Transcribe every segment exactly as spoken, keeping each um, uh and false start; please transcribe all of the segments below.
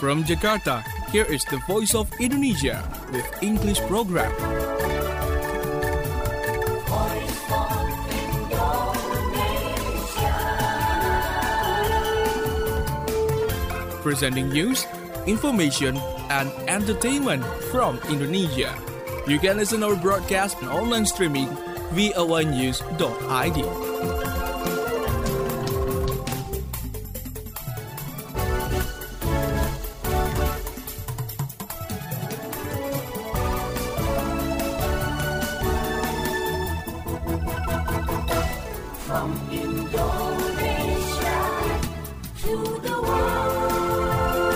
From Jakarta, here is the Voice of Indonesia with English program. Voice of Indonesia. Presenting news, information, and entertainment from Indonesia. You can listen our broadcast and online streaming v o a news dot i d. From Indonesia to the world.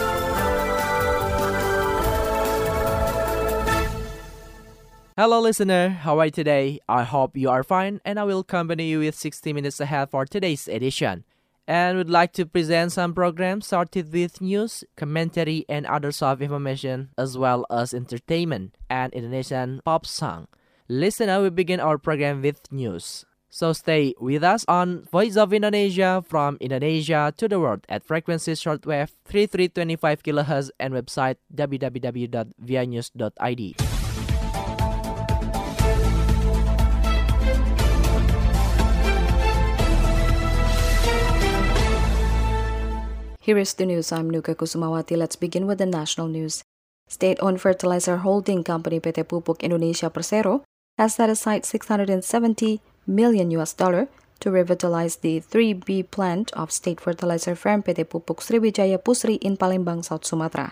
Hello listener, how are you today? I hope you are fine and I will accompany you with sixty minutes ahead for today's edition. And would like to present some programs started with news, commentary and other soft information as well as entertainment and Indonesian pop song. Listener, we begin our program with news. So stay with us on Voice of Indonesia from Indonesia to the world at frequency shortwave thirty-three twenty-five kilohertz and website w w w dot v i news dot i d. Here is the news. I'm Nuka Kusumawati. Let's begin with the national news. State-owned fertilizer holding company P T Pupuk Indonesia Persero has set aside six hundred seventy million U S dollar to revitalize the three B plant of state fertilizer firm P T Pupuk Sriwijaya Pusri in Palembang, South Sumatra.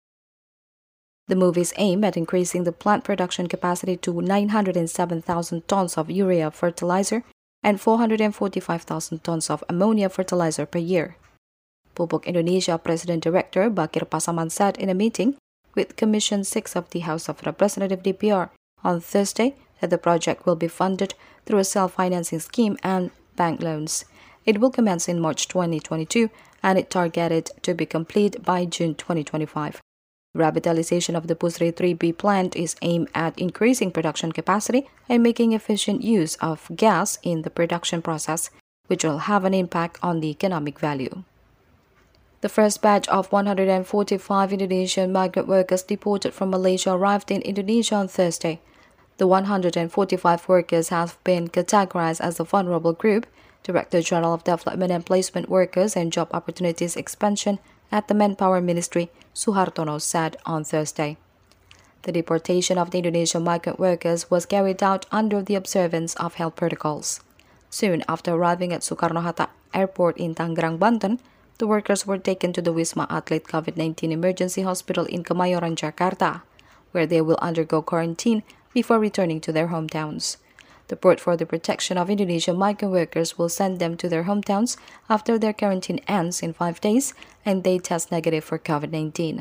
The move is aimed at increasing the plant production capacity to nine hundred seven thousand tons of urea fertilizer and four hundred forty-five thousand tons of ammonia fertilizer per year. Pupuk Indonesia President Director Bakir Pasaman said in a meeting with Commission six of the House of Representatives D P R on Thursday that the project will be funded through a self-financing scheme and bank loans. It will commence in March twenty twenty-two and it targeted to be complete by June twenty twenty-five. Revitalization of the Pusri three B plant is aimed at increasing production capacity and making efficient use of gas in the production process, which will have an impact on the economic value. The first batch of one hundred forty-five Indonesian migrant workers deported from Malaysia arrived in Indonesia on Thursday. The one hundred forty-five workers have been categorized as a vulnerable group, Director General of Development and Placement Workers and Job Opportunities Expansion at the Manpower Ministry, Suhartono said on Thursday. The deportation of the Indonesian migrant workers was carried out under the observance of health protocols. Soon after arriving at Soekarno-Hatta Airport in Tangerang, Banten, the workers were taken to the Wisma Atlet COVID nineteen Emergency Hospital in Kemayoran, Jakarta, where they will undergo quarantine before returning to their hometowns. The Board for the Protection of Indonesian Migrant Workers will send them to their hometowns after their quarantine ends in five days and they test negative for COVID nineteen.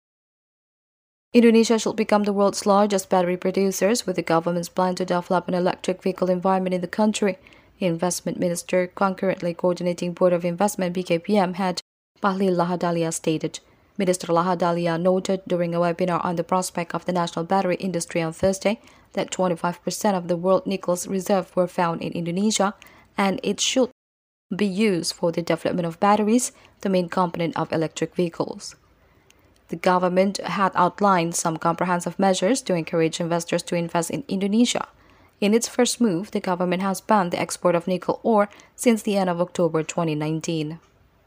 Indonesia should become the world's largest battery producers with the government's plan to develop an electric vehicle environment in the country. Investment Minister, concurrently coordinating Board of Investment B K P M head Bahlil Lahadalia stated. Minister Lahadalia noted during a webinar on the prospect of the national battery industry on Thursday that twenty-five percent of the world nickel's reserve were found in Indonesia and it should be used for the development of batteries, the main component of electric vehicles. The government had outlined some comprehensive measures to encourage investors to invest in Indonesia. In its first move, the government has banned the export of nickel ore since the end of October twenty nineteen.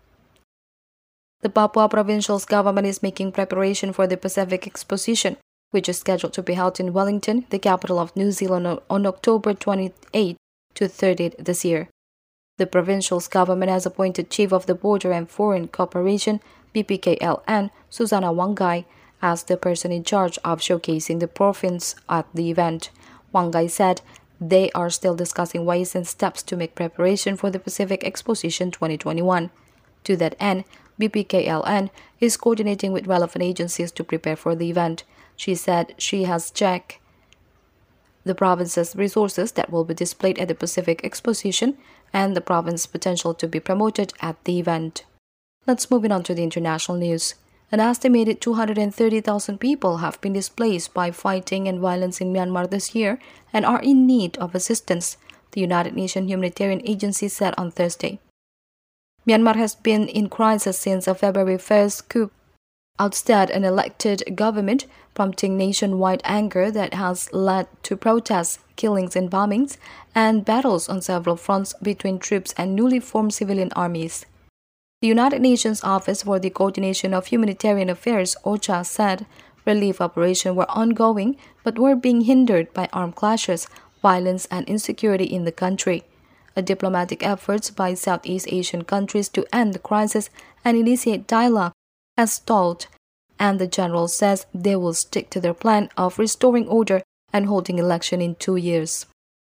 The Papua Provincial's government is making preparation for the Pacific Exposition, which is scheduled to be held in Wellington, the capital of New Zealand, on October twenty-eighth to thirtieth this year. The provincial's government has appointed Chief of the Border and Foreign Cooperation, B P K L N, Susana Wangai, as the person in charge of showcasing the province at the event. Wangai said they are still discussing ways and steps to make preparation for the Pacific Exposition twenty twenty-one. To that end, B P K L N is coordinating with relevant agencies to prepare for the event. She said she has checked the province's resources that will be displayed at the Pacific Exposition and the province's potential to be promoted at the event. Let's move on to the international news. An estimated two hundred thirty thousand people have been displaced by fighting and violence in Myanmar this year and are in need of assistance, the United Nations Humanitarian Agency said on Thursday. Myanmar has been in crisis since a February first coup ousted an elected government, prompting nationwide anger that has led to protests, killings and bombings, and battles on several fronts between troops and newly formed civilian armies. The United Nations Office for the Coordination of Humanitarian Affairs, OCHA, said relief operations were ongoing but were being hindered by armed clashes, violence, and insecurity in the country. A diplomatic efforts by Southeast Asian countries to end the crisis and initiate dialogue has stalled, and the general says they will stick to their plan of restoring order and holding election in two years.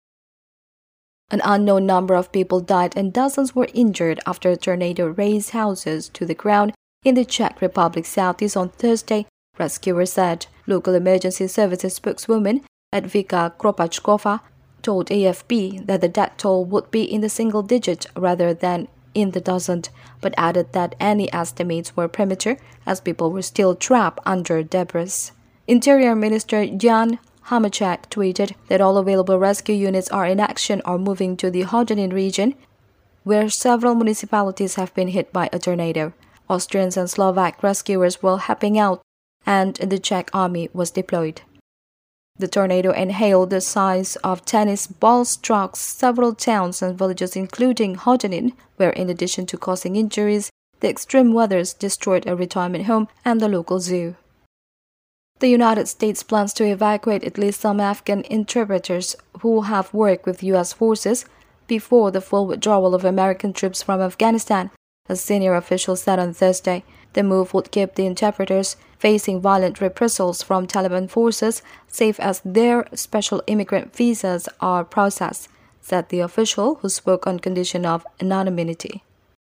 An unknown number of people died and dozens were injured after a tornado razed houses to the ground in the Czech Republic southeast on Thursday, rescuers said. Local emergency services spokeswoman Edvika Kropachkova told A F P that the death toll would be in the single digit rather than in the dozen, but added that any estimates were premature as people were still trapped under debris. Interior Minister Jan Hamacek tweeted that all available rescue units are in action or moving to the Hodonín region, where several municipalities have been hit by a tornado. Austrians and Slovak rescuers were helping out, and the Czech army was deployed. The tornado and hail the size of tennis balls struck several towns and villages including Hodonín, where in addition to causing injuries, the extreme weather destroyed a retirement home and the local zoo. The United States plans to evacuate at least some Afghan interpreters who have worked with U S forces before the full withdrawal of American troops from Afghanistan, a senior official said on Thursday. The move would keep the interpreters facing violent reprisals from Taliban forces safe as their special immigrant visas are processed, said the official, who spoke on condition of anonymity.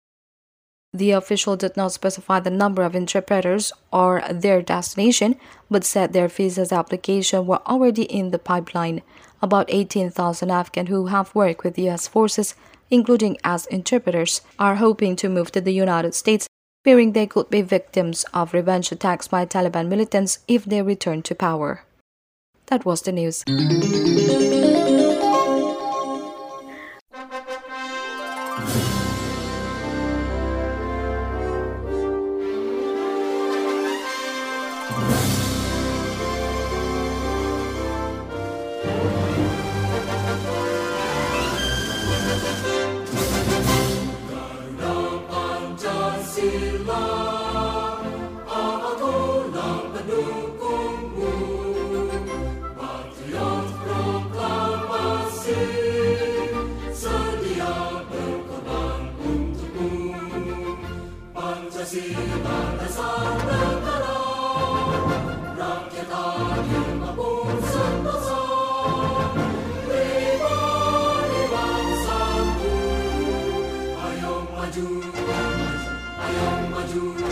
The official did not specify the number of interpreters or their destination, but said their visas application were already in the pipeline. About eighteen thousand Afghans who have worked with U S forces, including as interpreters, are hoping to move to the United States, fearing they could be victims of revenge attacks by Taliban militants if they return to power. That was the news. Maju, maju, ayom maju.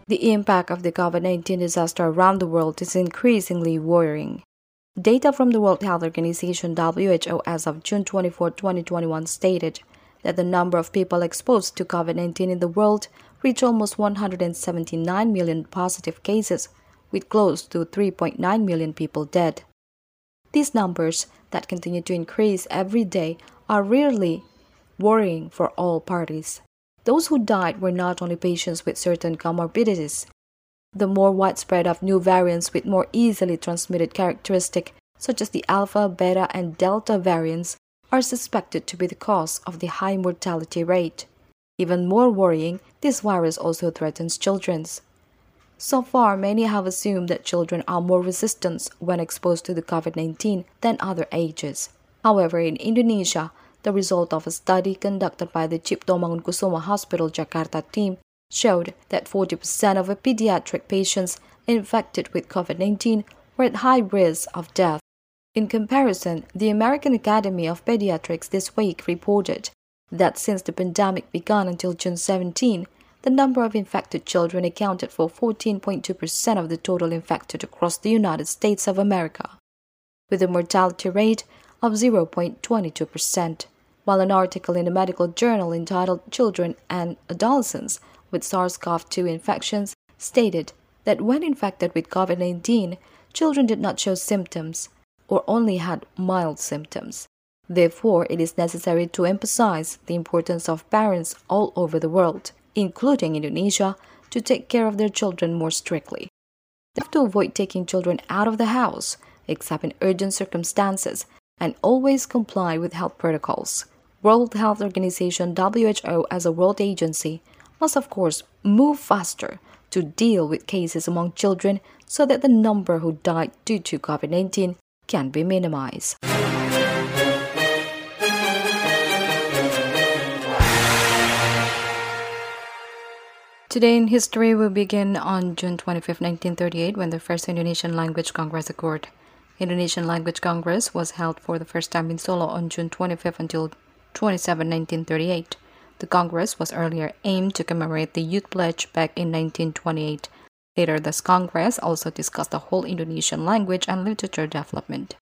The impact of the COVID nineteen disaster around the world is increasingly worrying. Data from the World Health Organization W H O as of June twenty-fourth, twenty twenty-one stated that the number of people exposed to COVID nineteen in the world reached almost one hundred seventy-nine million positive cases, with close to three point nine million people dead. These numbers, that continue to increase every day, are really worrying for all parties. Those who died were not only patients with certain comorbidities. The more widespread of new variants with more easily transmitted characteristics, such as the Alpha, Beta, and Delta variants, are suspected to be the cause of the high mortality rate. Even more worrying, this virus also threatens children. So far, many have assumed that children are more resistant when exposed to the COVID nineteen than other ages. However, in Indonesia, the result of a study conducted by the Cipto Mangunkusumo Hospital Jakarta team showed that forty percent of the pediatric patients infected with COVID nineteen were at high risk of death. In comparison, the American Academy of Pediatrics this week reported that since the pandemic began until June seventeenth, the number of infected children accounted for fourteen point two percent of the total infected across the United States of America, with a mortality rate of zero point two two percent, while an article in a medical journal entitled Children and Adolescents with SARS-C o V two Infections stated that when infected with COVID nineteen, children did not show symptoms or only had mild symptoms. Therefore, it is necessary to emphasize the importance of parents all over the world, including Indonesia, to take care of their children more strictly. They have to avoid taking children out of the house, except in urgent circumstances, and always comply with health protocols. World Health Organization W H O as a world agency must of course move faster to deal with cases among children so that the number who died due to COVID nineteen can be minimized. Today in history will begin on June twenty-fifth, nineteen thirty-eight, when the first Indonesian Language Congress occurred. Indonesian Language Congress was held for the first time in Solo on June twenty-fifth until twenty-seventh, nineteen thirty-eight. The Congress was earlier aimed to commemorate the Youth Pledge back in nineteen twenty-eight. Later, this Congress also discussed the whole Indonesian language and literature development.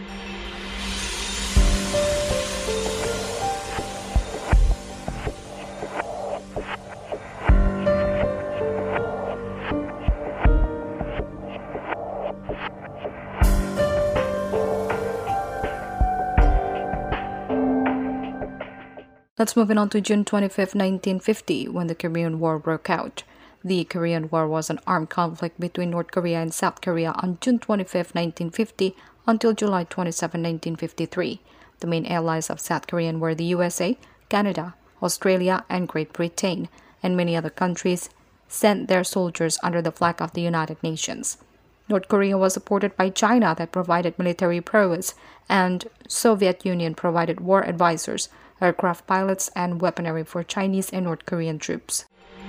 Let's move on to June twenty-fifth, nineteen fifty, when the Korean War broke out. The Korean War was an armed conflict between North Korea and South Korea on June twenty-fifth, nineteen fifty until July twenty-seventh, nineteen fifty-three. The main allies of South Korea were the U S A, Canada, Australia, and Great Britain, and many other countries sent their soldiers under the flag of the United Nations. North Korea was supported by China that provided military prowess, and Soviet Union provided war advisors, aircraft pilots, and weaponry for Chinese and North Korean troops.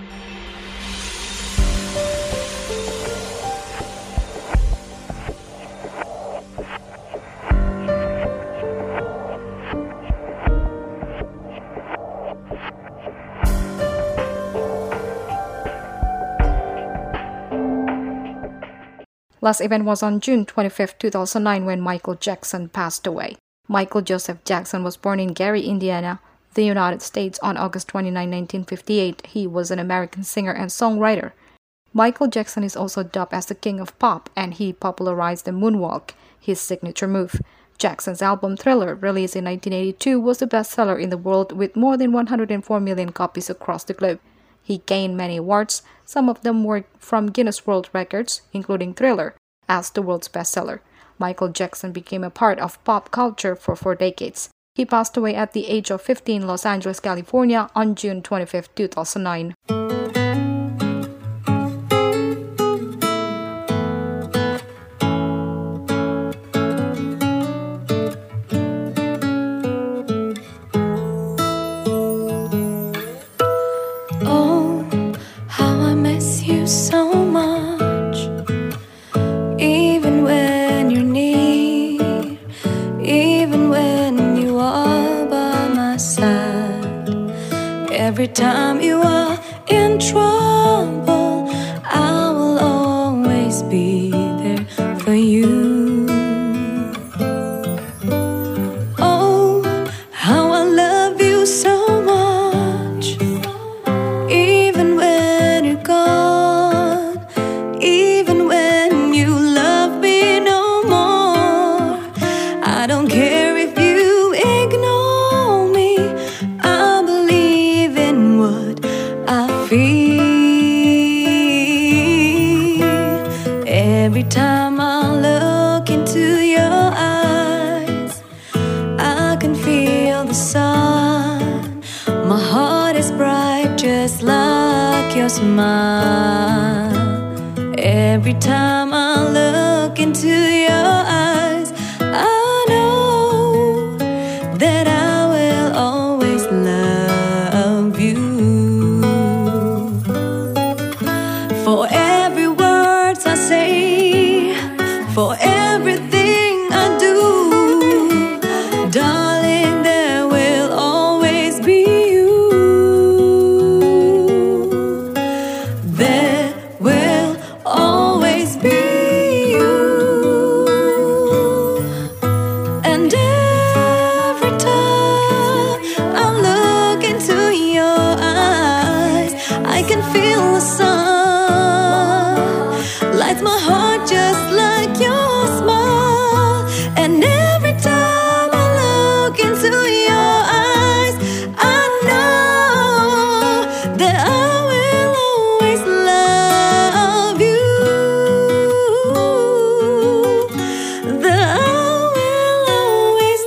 Last event was on June twenty-fifth, two thousand nine, when Michael Jackson passed away. Michael Joseph Jackson was born in Gary, Indiana, the United States on August twenty-ninth, nineteen fifty-eight. He was an American singer and songwriter. Michael Jackson is also dubbed as the King of Pop, and he popularized the moonwalk, his signature move. Jackson's album Thriller, released in nineteen eighty-two, was the bestseller in the world with more than one hundred four million copies across the globe. He gained many awards, some of them were from Guinness World Records, including Thriller, as the world's bestseller. Michael Jackson became a part of pop culture for four decades. He passed away at the age of fifty in Los Angeles, California on June twenty-fifth, two thousand nine. Oh, how I miss you so much. Even when you're near, even when you are by my side. Every time you are in trouble, your smile. Every time I look into your eyes, I know that I will always love you. For every word I say, for everything I do, darling, there will always be you. There will always be you. And every time I look into your eyes, I can feel the sun lights my heart just like your smile. And every time I look into your eyes, I know that I will always love you. That I will always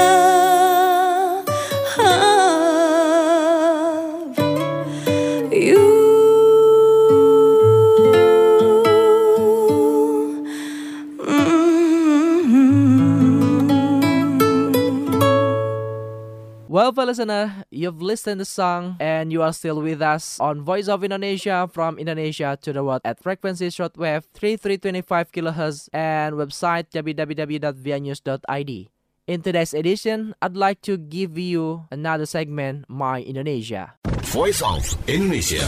love you. Well, for listener, you've listened to the song and you are still with us on Voice of Indonesia from Indonesia to the world at frequency shortwave thirty-three twenty-five kilohertz and website w w w dot v i news dot i d. In today's edition, I'd like to give you another segment, My Indonesia. Voice of Indonesia.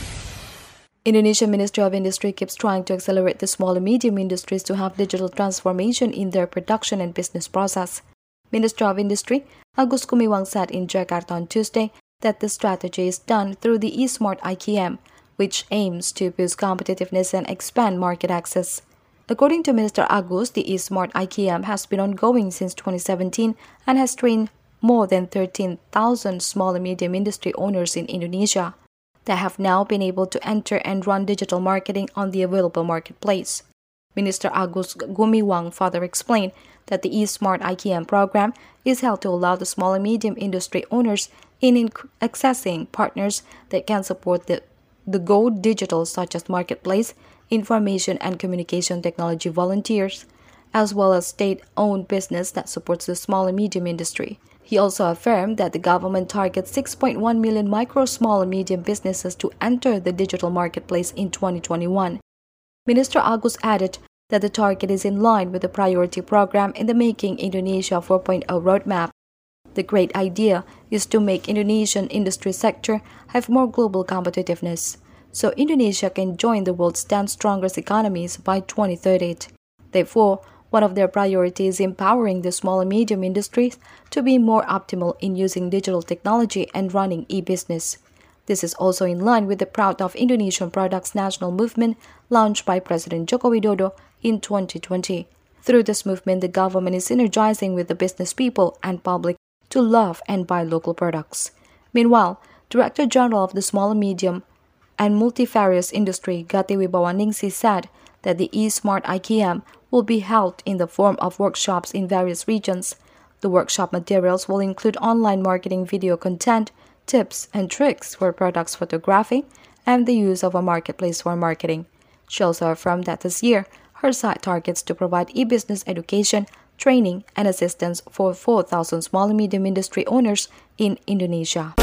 Indonesian Ministry of Industry keeps trying to accelerate the small and medium industries to have digital transformation in their production and business process. Minister of Industry Agus Gumiwang said in Jakarta on Tuesday that the strategy is done through the eSmart I K M, which aims to boost competitiveness and expand market access. According to Minister Agus, the eSmart I K M has been ongoing since twenty seventeen and has trained more than thirteen thousand small and medium industry owners in Indonesia. They have now been able to enter and run digital marketing on the available marketplace. Minister Agus Gumiwang further explained that the eSmart I K M program is held to allow the small and medium industry owners in inc- accessing partners that can support the, the Go Digital, such as marketplace, information and communication technology volunteers, as well as state-owned business that supports the small and medium industry. He also affirmed that the government targets six point one million micro, small and medium businesses to enter the digital marketplace in twenty twenty-one. Minister Agus added that the target is in line with the priority program in the Making Indonesia four point oh roadmap. The great idea is to make Indonesian industry sector have more global competitiveness, so Indonesia can join the world's ten strongest economies by twenty thirty. Therefore, one of their priorities is empowering the small and medium industries to be more optimal in using digital technology and running e-business. This is also in line with the Proud of Indonesian Products national movement launched by President Joko Widodo in twenty twenty. Through this movement, the government is synergizing with the business people and public to love and buy local products. Meanwhile, Director General of the Small and Medium and Multifarious Industry, Gati Wibawaningsi, said that the eSmart I K M will be held in the form of workshops in various regions. The workshop materials will include online marketing video content, tips and tricks for products photography, and the use of a marketplace for marketing. She also affirmed that this year, her site targets to provide e-business education, training, and assistance for four thousand small and medium industry owners in Indonesia.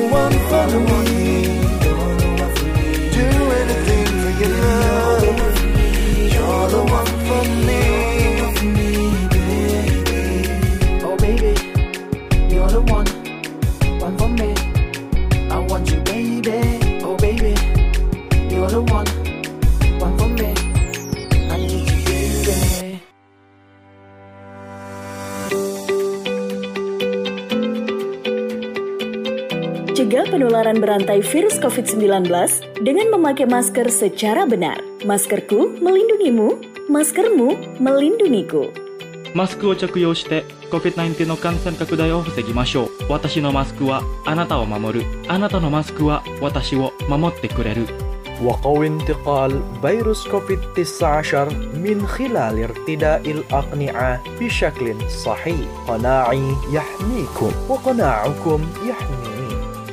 Cegah penularan berantai virus covid sembilan belas dengan memakai masker secara benar. Maskerku melindungimu, maskermu melindungiku. マスクを着用して コビッドナインティーン の感染拡大を防ぎましょう。私のマスクはあなたを守る。あなたのマスクは私を守ってくれる。 وقوي انتقال فيروس كوفيد تسعة عشر من خلال ارتداء الأقنعة بشكل صحيح. قناعي يحميكم وقناعكم يحميني.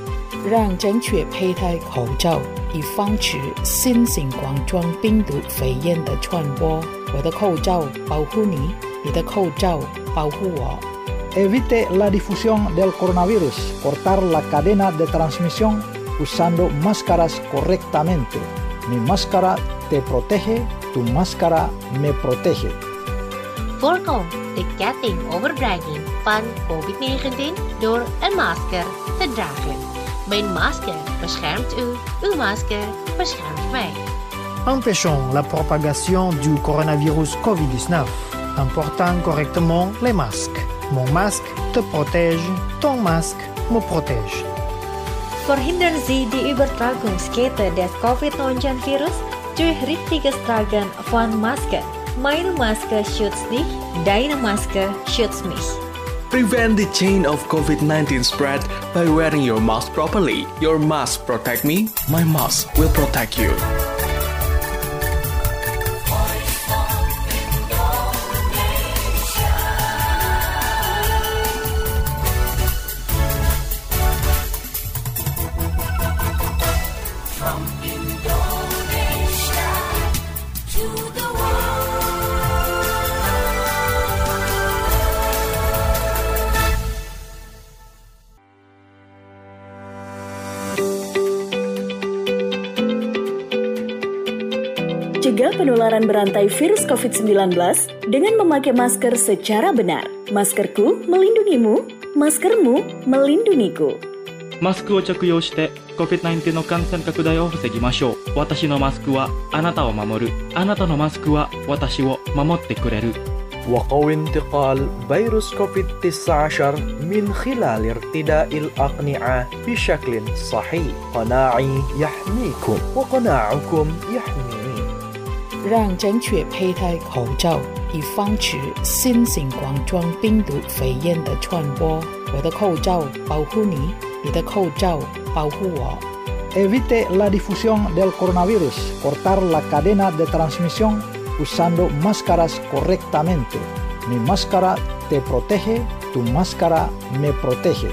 让正确佩戴口罩，以防止新型冠状病毒肺炎的传播。我的口罩保护你，你的口罩保护我。 Evite la difusión del coronavirus. Cortar la cadena de transmisión usando máscaras correctamente. Mi máscara te protege, tu máscara me protege. Voorkom de ketting overbrenging van covid negentien door een masker te dragen. Mijn masker beschermt u, uw masker beschermt mij. Empêchons la propagation du coronavirus covid dix-neuf en portant correctement les masques. Mon masque te protège, ton masque me protège. Verhindern Sie die Übertragungskette des covid neunzehn Virus durch richtiges Tragen von Masken. Meine Maske schützt dich, deine Maske schützt mich. Prevent the chain of covid nineteen spread by wearing your mask properly. Your mask protect me, my mask will protect you. Cegah penularan berantai virus covid sembilan belas dengan memakai masker secara benar. Maskerku melindungimu, maskermu melindungiku. マスクを着用して コビッドナインティーン の感染拡大を防ぎましょう。私のマスクはあなたを守る。あなたのマスクは私を守ってくれる。 وقوي انتقال فيروس كوفيد تسعة عشر من خلال ارتداء الأقنعة بشكل صحيح. قناعي يحميكم وقناعكم يحميني. 让正确佩戴口罩，以防止新型冠状病毒肺炎的传播。我的口罩保护你，你的口罩保护我。 Evite la difusión del coronavirus. Cortar la cadena de transmisión usando máscaras correctamente. Mi máscara te protege, tu máscara me protege.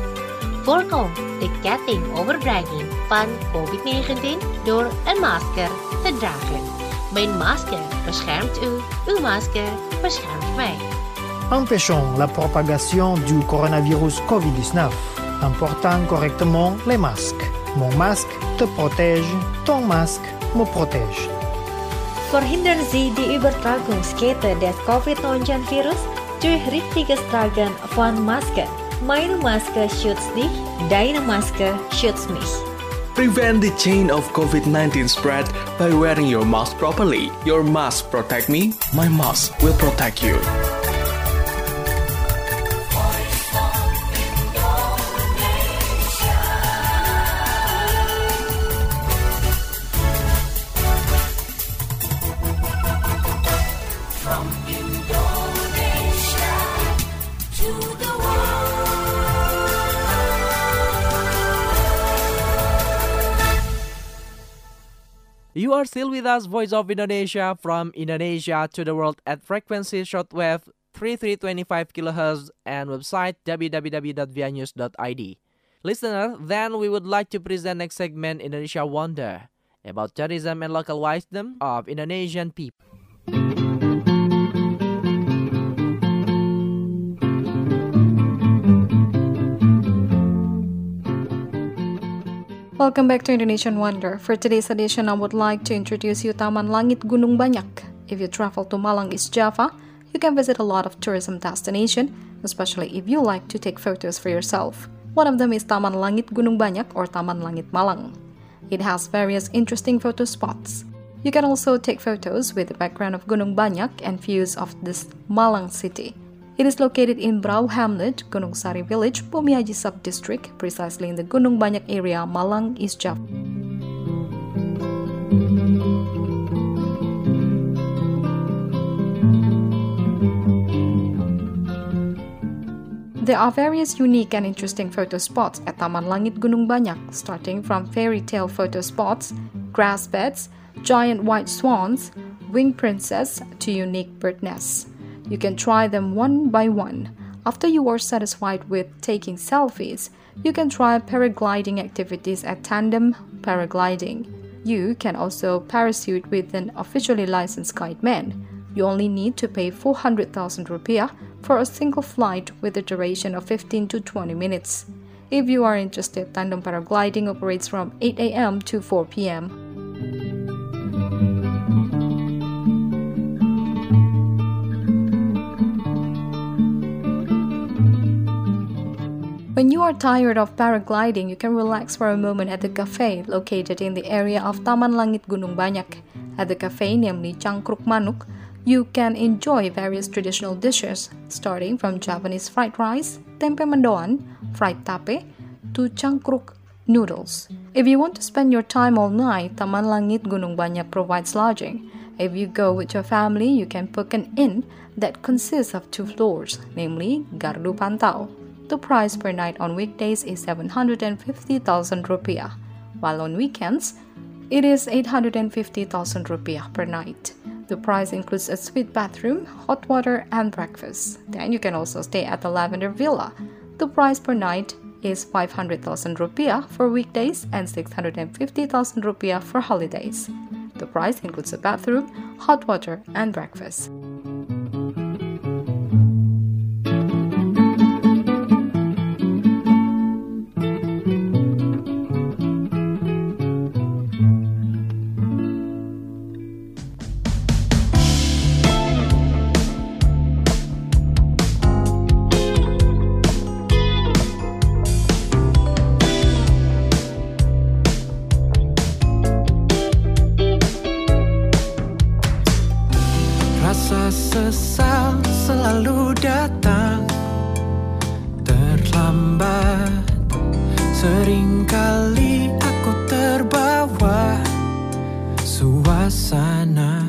Voorkom de ketting overbrenging van covid negentien door een masker te dragen. Mijn masker beschermt u, uw masker beschermt mij. Empêchons la propagation du coronavirus covid dix-neuf en portant correctement les masques. Mon masque te protège, ton masque me protège. Verhindern Sie die Übertragungskette des covid neunzehn Virus durch richtiges Tragen von Masken. Meine Maske schützt dich, deine Maske schützt mich. Prevent the chain of covid nineteen spread by wearing your mask properly. Your mask protect me, my mask will protect you. You are still with us, Voice of Indonesia, from Indonesia to the world at frequency shortwave thirty-three twenty-five kilohertz and website w w w dot v i news dot i d. Listener, then we would like to present next segment Indonesia Wonder, about tourism and local wisdom of Indonesian people. Welcome back to Indonesian Wonder. For today's edition, I would like to introduce you Taman Langit Gunung Banyak. If you travel to Malang, East Java, you can visit a lot of tourism destinations, especially if you like to take photos for yourself. One of them is Taman Langit Gunung Banyak or Taman Langit Malang. It has various interesting photo spots. You can also take photos with the background of Gunung Banyak and views of this Malang city. It is located in Brau Hamlet, Gunung Sari Village, Bumiaji Sub-District, precisely in the Gunung Banyak area, Malang, East Java. There are various unique and interesting photo spots at Taman Langit Gunung Banyak, starting from fairy tale photo spots, grass beds, giant white swans, winged princess, to unique bird nests. You can try them one by one. After you are satisfied with taking selfies, you can try paragliding activities at Tandem Paragliding. You can also parachute with an officially licensed guideman. You only need to pay four hundred thousand rupiah for a single flight with a duration of fifteen to twenty minutes. If you are interested, Tandem Paragliding operates from eight a.m. to four p.m. When you are tired of paragliding, you can relax for a moment at the cafe located in the area of Taman Langit Gunung Banyak. At the cafe, namely Cangkruk Manuk, you can enjoy various traditional dishes, starting from Japanese fried rice, tempe mendoan, fried tape, to cangkruk noodles. If you want to spend your time all night, Taman Langit Gunung Banyak provides lodging. If you go with your family, you can book an inn that consists of two floors, namely Gardu Pantau. The price per night on weekdays is seven hundred fifty thousand rupiah, while on weekends, it is eight hundred fifty thousand rupiah per night. The price includes a suite bathroom, hot water, and breakfast. Then you can also stay at the Lavender Villa. The price per night is five hundred thousand rupiah for weekdays and six hundred fifty thousand rupiah for holidays. The price includes a bathroom, hot water, and breakfast. Sesal selalu datang terlambat. Seringkali aku terbawa suasana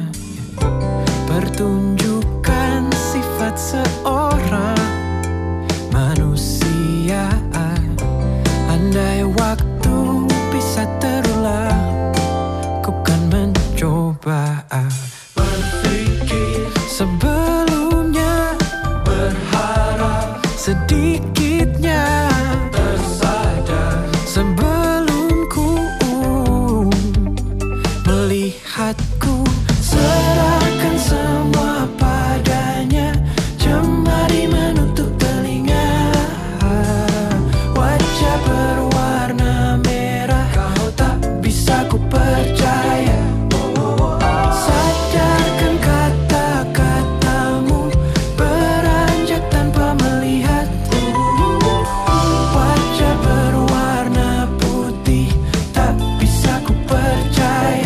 pertunjukan sifat seorang manusia. Andai waktu bisa terulang, ku kan mencoba. Sebelumnya berharap, sedikitnya tersadar. Sebelum ku melihatku, serahkan semua padanya. Jemari menutup telinga, wajah berwarna merah, kau tak bisa ku percaya. Sadarkan kata-katamu beranjak tanpa melihat. Wajah berwarna putih tak bisa ku percaya.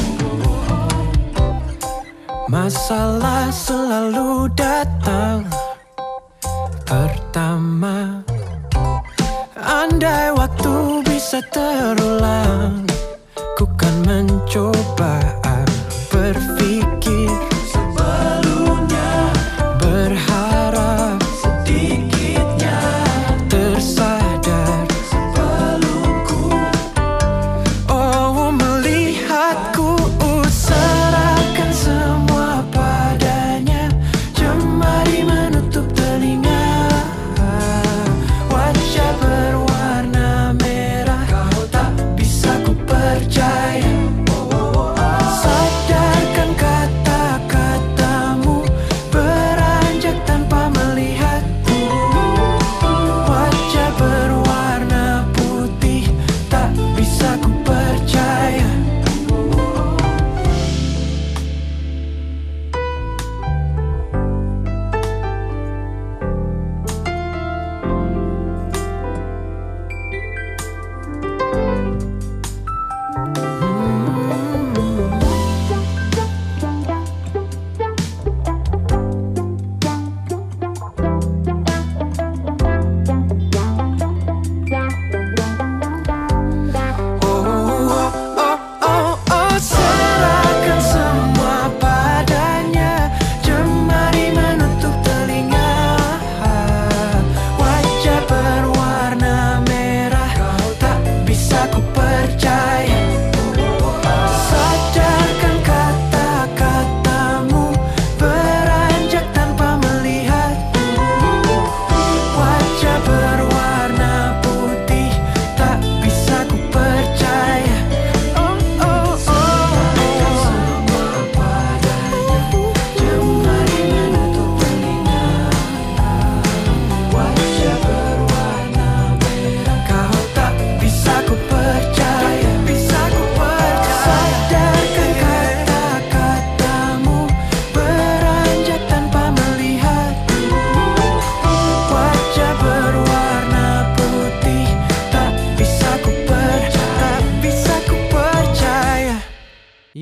Masalah selalu datang pertama. Andai waktu bisa terulang, ku kan mencoba berpikir sebelumnya, berharap sedikitnya tersadar. Sebelum ku oh melihatku, serahkan semua padanya. Jemari menutup telinga, wajah berwarna merah, kau tak bisa ku percaya.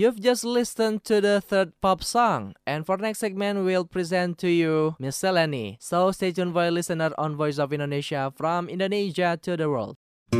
You've just listened to the third pop song, and for next segment, we'll present to you Miscellany. So stay tuned for a listener on Voice of Indonesia from Indonesia to the world.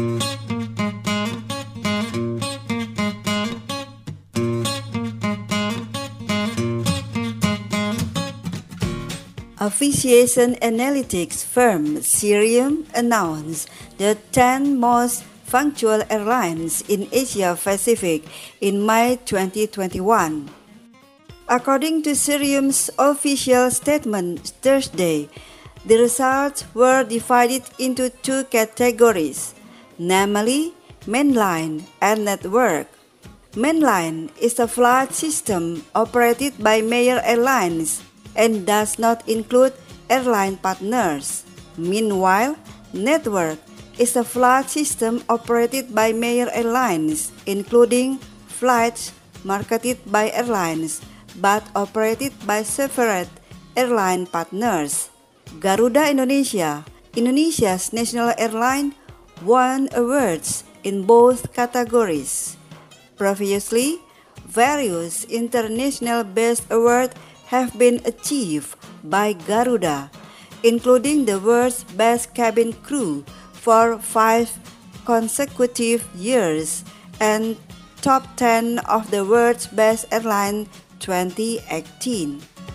Aviation analytics firm Cirium announced the ten most punctual airlines in Asia Pacific in May twenty twenty-one. According to Cirium's official statement Thursday, the results were divided into two categories, namely mainline and network. Mainline is a flight system operated by major airlines and does not include airline partners. Meanwhile, network is a flight system operated by major airlines, including flights marketed by airlines but operated by separate airline partners. Garuda Indonesia, Indonesia's national airline, won awards in both categories. Previously, various international-based awards have been achieved by Garuda, including the world's best cabin crew for five consecutive years and top ten of the world's best airline twenty eighteen.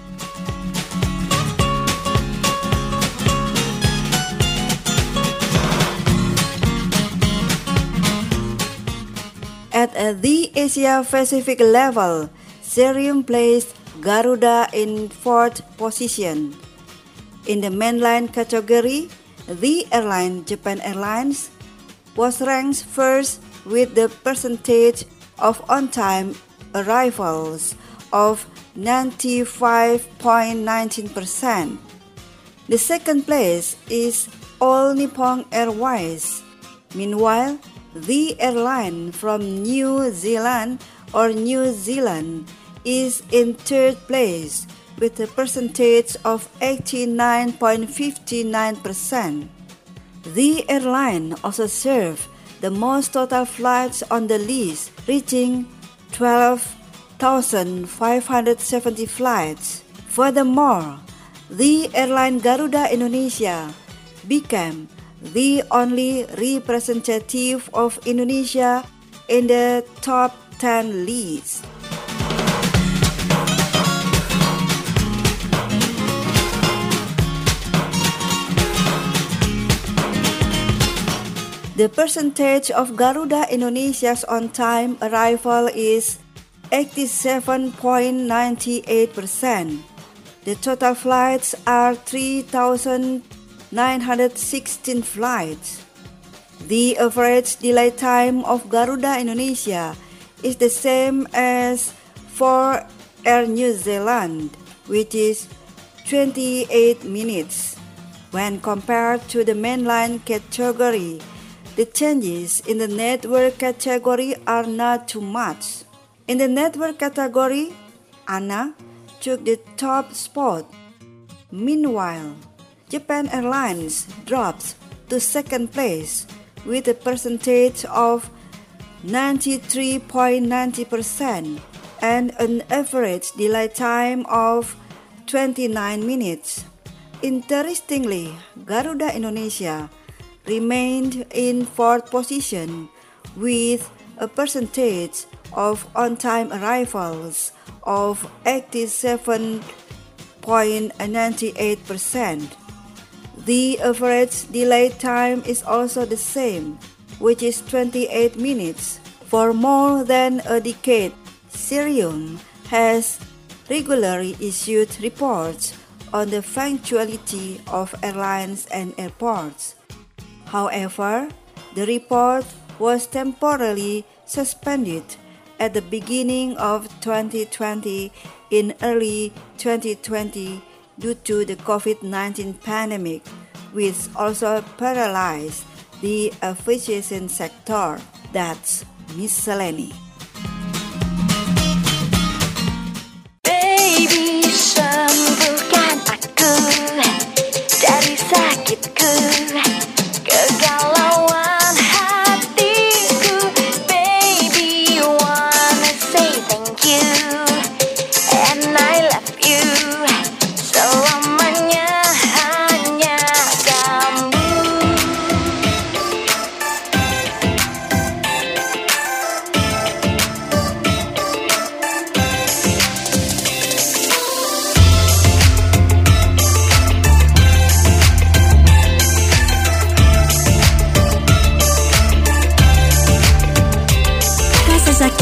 At the Asia Pacific level, Cirium placed Garuda in fourth position. In the mainline category, the airline Japan Airlines was ranked first with the percentage of on-time arrivals of ninety-five point one nine percent. The second place is All Nippon Airways. Meanwhile, the airline from New Zealand or New Zealand is in third place with a percentage of eighty-nine point five nine percent. The airline also served the most total flights on the list, reaching twelve thousand five hundred seventy flights. Furthermore, the airline Garuda Indonesia became the only representative of Indonesia in the top ten list. The percentage of Garuda Indonesia's on-time arrival is eighty-seven point nine eight percent. The total flights are three thousand nine hundred sixteen flights. The average delay time of Garuda Indonesia is the same as for Air New Zealand, which is twenty-eight minutes. When compared to the mainline category, the changes in the network category are not too much. In the network category, A N A took the top spot. Meanwhile, Japan Airlines dropped to second place with a percentage of ninety-three point nine zero percent and an average delay time of twenty-nine minutes. Interestingly, Garuda Indonesia remained in fourth position with a percentage of on-time arrivals of eighty-seven point nine eight percent. The average delay time is also the same, which is twenty-eight minutes. For more than a decade, Cirium has regularly issued reports on the punctuality of airlines and airports. However, the report was temporarily suspended at the beginning of twenty twenty in early twenty twenty due to the COVID nineteen pandemic, which also paralyzed the aviation sector. That's Miscellany. Baby, sembuhkan aku dari sakitku, kegalauan hatiku. Baby, wanna say thank you.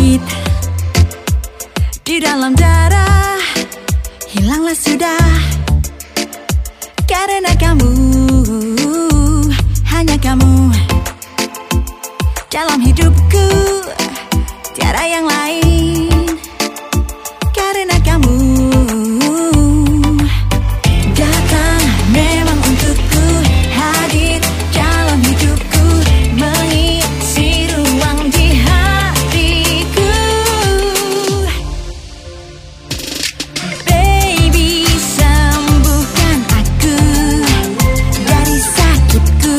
sakit di dalam darah, hilanglah sudah karena kamu, hanya kamu dalam hidupku, tiada yang lain karena kamu datang memang untukku, hadir dalam hidupku, mengisi ruang di hatiku. Baby, sembuhkan aku dari sakitku,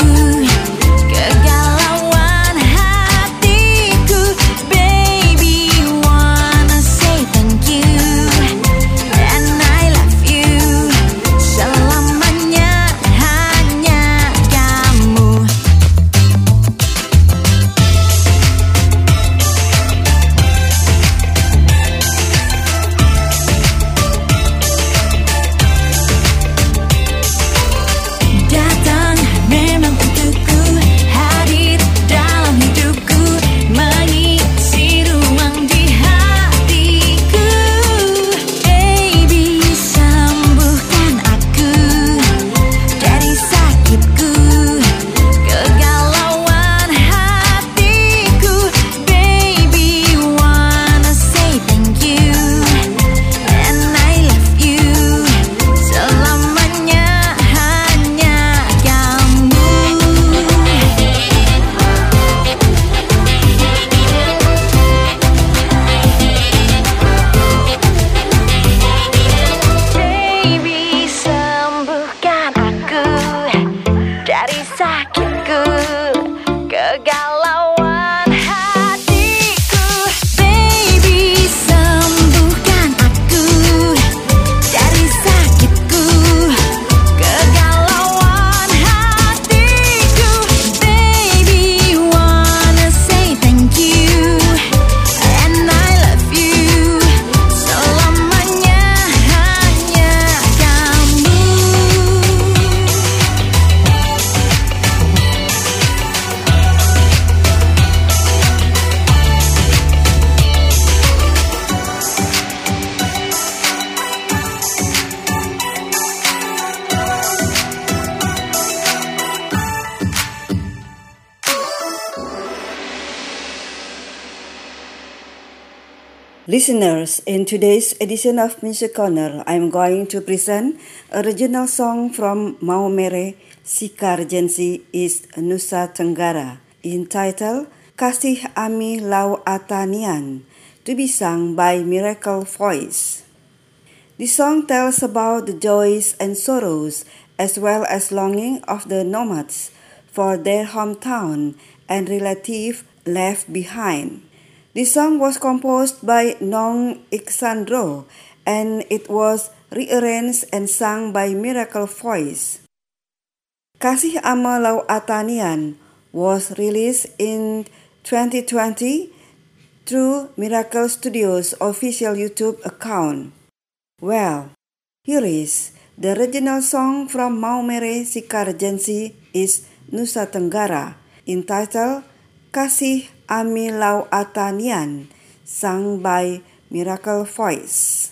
kegalauan hatiku. Baby, wanna say thank you, and I love you, selamanya hanya kamu. Datang memang untukku, hadir dalam hidupku, mengisi ruang di hatiku. Baby, sembuhkan aku dari sakitku, kegalauan hatiku. Baby, wanna say thank you, and I love you, selamanya hanya kamu. Baby, sembuhkan aku dari sakitku, kegalauan hatiku. Baby, sembuhkan aku dari sakitku, kegalauan hatiku. Baby, wanna say thank you, and I love you, selamanya hanya kamu. Listeners, in today's edition of Music Corner, I'm going to present a regional song from Maumere, Sika Regency, East Nusa Tenggara, entitled Kasih Ami Lau Atanian, to be sung by Miracle Voice. The song tells about the joys and sorrows as well as longing of the nomads for their hometown and relative left behind. The song was composed by Nong Iksandro and it was rearranged and sung by Miracle Voice. Kasih Ama Lau Atanian was released in twenty twenty through Miracle Studios' official YouTube account. Well, here is the original song from Maumere, Sika Regency, East Nusa Tenggara, entitled Kasih Ami Lau Atanian, sung by Miracle Voice.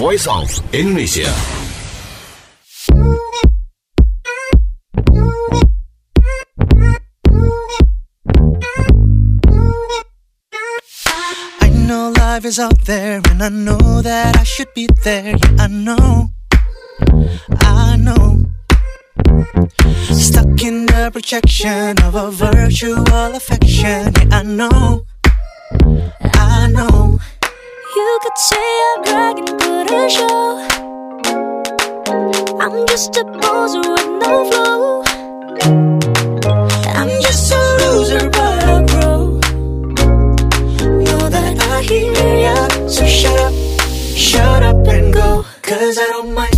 Voice of Indonesia. I know life is out there, and I know that I should be there. Yeah, I know, I know. Stuck in the projection of a virtual affection. Yeah, I know, I know. You could say I'm bragging, put a show. I'm just a poser with no flow. I'm just a loser, but I'll grow. Know that I hear ya, so shut up, shut up and go. Cause I don't mind.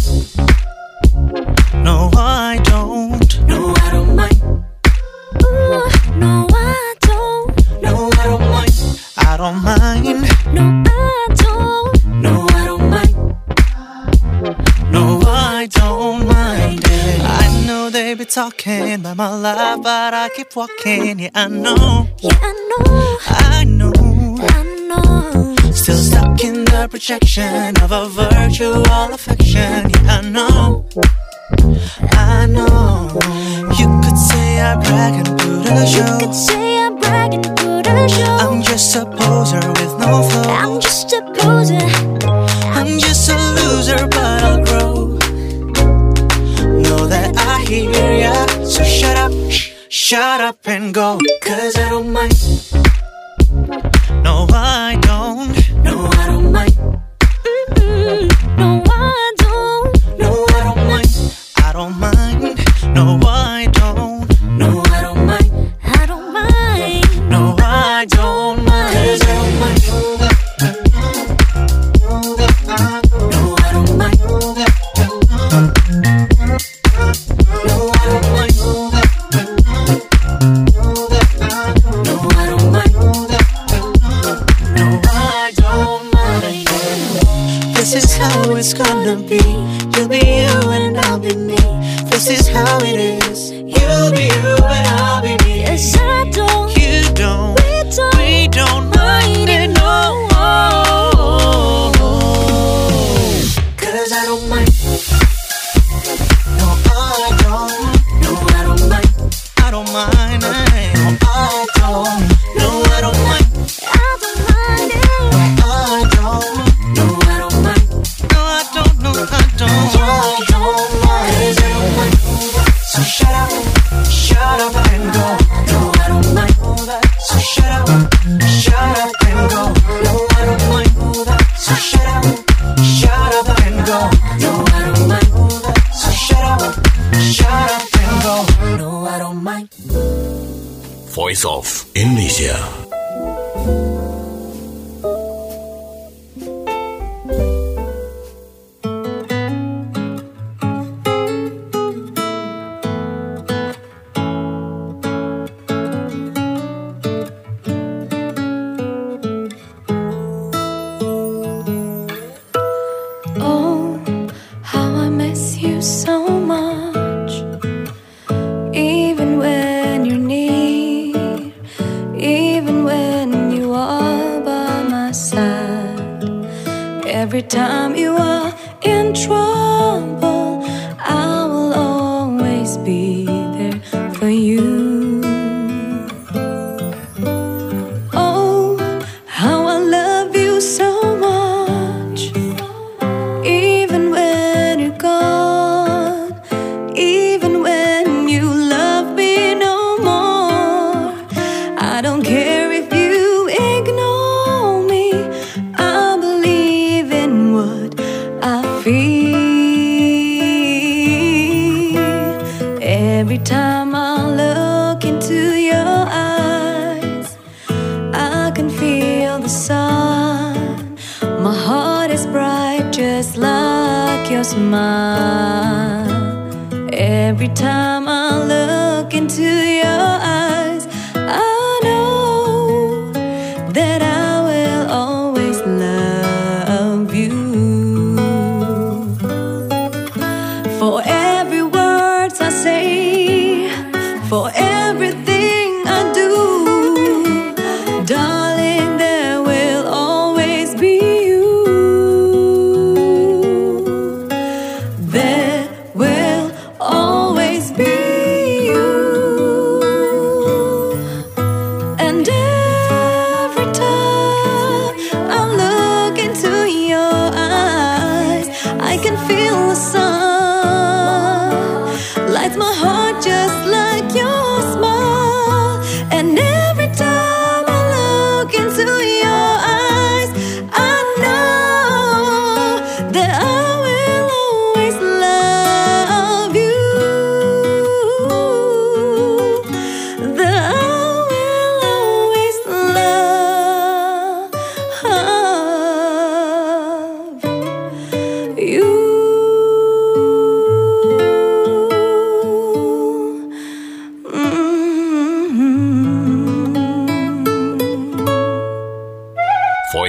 No, I don't. No, I don't mind. Ooh, no, I don't. No, I don't mind. I don't mind. No, I don't. No, I don't mind. No, I don't mind it. I know they be talking about my life, but I keep walking. Yeah, I know. Yeah, I know. I know. I know. Still stuck in the projection of a virtual affection. Yeah, I know. I know. You could say I brag and put a show. You could say I brag and put a show. I'm just a poser with no flow. I'm just a poser. I'm just a loser, but I'll grow. Know that I hear ya, so shut up, sh- shut up and go. Cause I don't mind. No, I don't. No, I don't mind. Mm-mm. No, I don't. No, I don't mind. I don't mind. No, I don't. No, I don't mind. I don't mind. No, I don't mind. Cause I don't mind. No, I don't mind. No, I don't mind. No, I don't mind. No, I don't mind. This is how it's gonna be. You'll be you and I'll be me. This is how it is. You'll be you and I'll be me. Yes, I don't. You don't. We don't. We don't mind it, no. Cause I don't mind. No, I don't. No, I don't mind. I don't mind. No, I don't. No, I don't mind. I don't mind it. No, I don't. No, I don't mind. No, I don't. No, I don't. I don't mind. Cause I don't mind. So shut up, shut up and go. No, I don't mind. So shut up, shut up and go. No, I don't mind. So shut up, shut up and go. No, I don't mind. So shut up, shut up and go. No, I don't mind. Voice of Indonesia. Oh, how I miss you so much. Even when you're near, even when you are by my side. Every time you are in trouble, I will always be there for you. Oh, how I love you so much. Even when you're gone, even when you love me no more, I don't care if you ignore me. I believe in what I feel. Every time I look into your eyes, I can feel the sun. My heart is bright just like your smile. Every time I look into your eyes, I know that I will always love you. For every word I say, for everything I do, darling, there will always be you.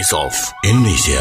Voice of Indonesia.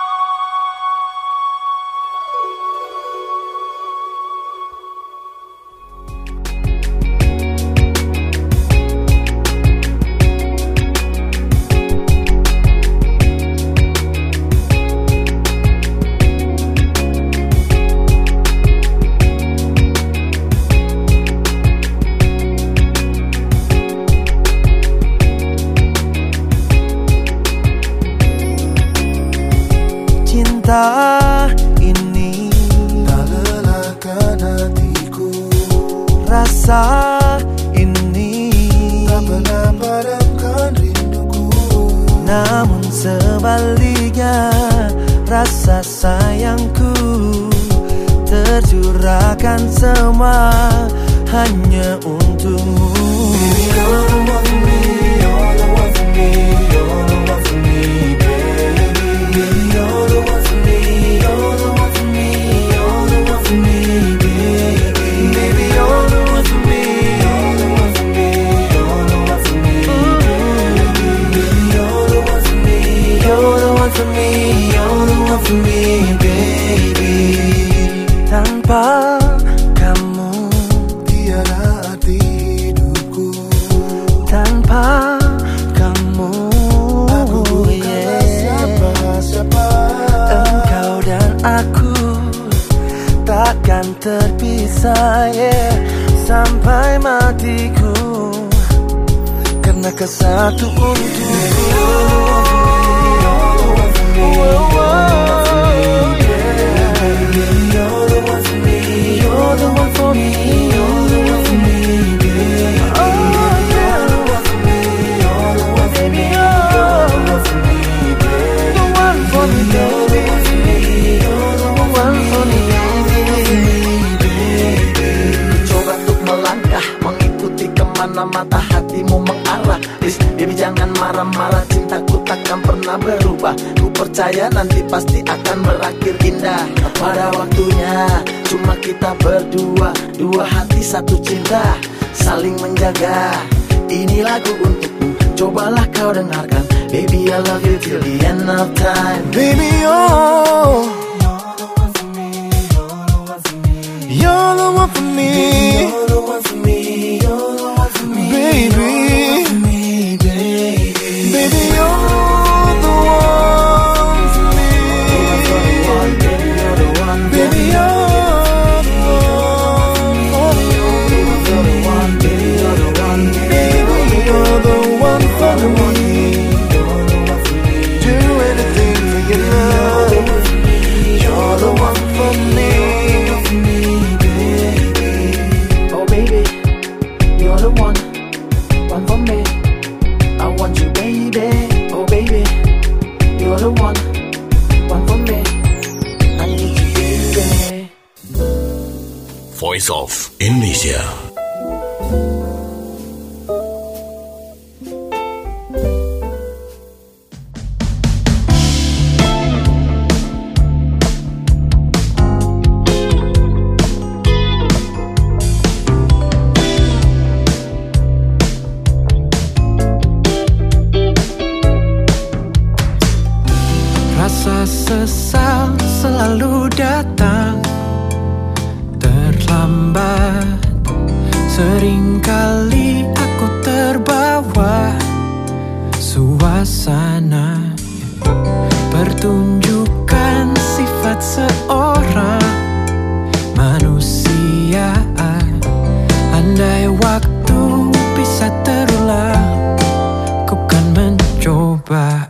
Cinta ini tak lelahkan hatiku. Rasa ini tak pernah padamkan rinduku. Namun sebaliknya rasa sayangku tercurahkan semua hanya untukmu. Baby, you're the one for me, you're the one for me, you're the one for me, baby. Baby, you're the one for me, you're the one for me, you're the one for me, baby. Baby, you're the one for me, you're the one for me, you're the one for me, baby. Baby, you're the one for me, you're the one for me, you're the one for me, baby. Tanpa kamu tiada arti hidupku. Tanpa kamu aku bukan siapa-siapa. Engkau dan aku takkan terpisah, yeah, sampai matiku, karena kesatu untukku. You're the one for me, you're the one for me, you're the one for me, baby. Oh, you're the one for me, you're the one for me, you're the one for me, baby. The one for me, baby. You're the one for me, baby. Coba untuk melangkah, mengikuti kemana mata hatimu mengarah. Please, baby, jangan marah-marah, cintaku takkan pernah berubah. Ku percaya nanti pasti akan berakhir indah. Pada waktunya cuma kita berdua, dua hati satu cinta, saling menjaga. Ini lagu untukmu, cobalah kau dengarkan. Baby, I love you till the end of time. Baby, oh, you're the one for me, you're the one for me, you're the one for me, baby. Baby, you're the one for me. You're the one, baby, you're the one for me. You're the one, baby, you're the one, baby, you're the one for me. Do anything to get love. You're the one for me. Oh baby, you're the one, one for me. I want you, baby. Oh baby, you're the one, one for me. I need you, baby. Voice of Indonesia. Rasa sesal selalu datang terlambat. Seringkali aku terbawa suasana, pertunjukan sifat seorang manusia. Andai waktu bisa terulang, ku kan mencoba.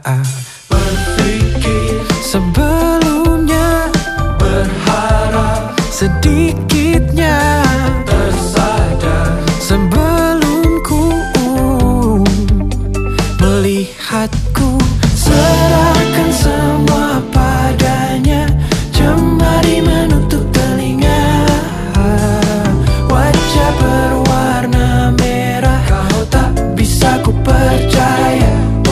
Sebelumnya berharap, sedikitnya tersadar. Sebelum ku melihatku, serahkan semua padanya. Jemari menutup telinga, wajah berwarna merah, kau tak bisa ku percaya.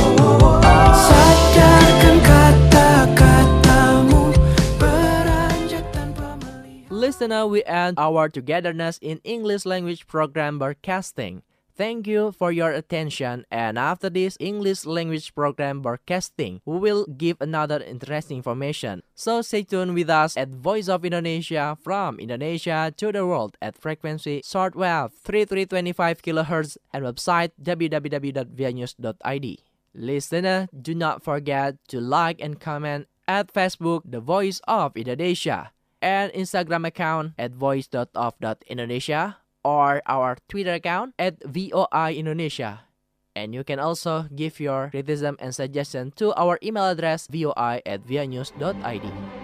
Sadarkan kata-katamu beranjak tanpa melihat. Listener, we end our togetherness in English language program broadcasting. Thank you for your attention, and after this English language program broadcasting, we will give another interesting information. So stay tuned with us at Voice of Indonesia from Indonesia to the world at frequency shortwave three three two five kilohertz and website w w w dot v i news dot i d. Listener, do not forget to like and comment at Facebook The Voice of Indonesia and Instagram account at voice dot of dot indonesia or our Twitter account at V O I Indonesia. And you can also give your criticism and suggestion to our email address voi at v i news dot i d.